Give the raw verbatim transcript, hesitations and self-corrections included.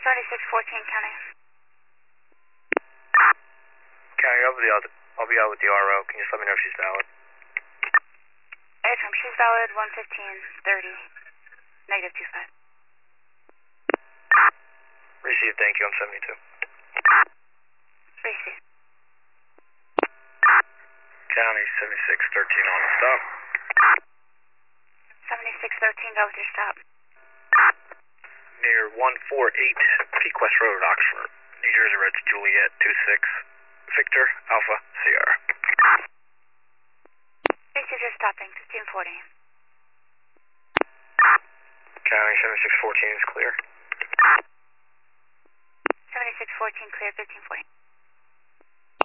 seventy-six fourteen, County. County, I'll be out, I'll be out with the R O. Can you just let me know if she's valid? Airtime, she's valid one fifteen thirty, negative two five. Received, thank you, I'm seventy-two. Received. County, seventy-six thirteen on the stop. seventy-six thirteen, go with your stop. Near one forty-eight Peak West Road, Oxford. New Jersey Reds Juliet two six Victor Alpha Sierra. Received your stopping, fifteen forty. County, seventy-six fourteen is clear. seventy-six fourteen, clear, fifteen forty.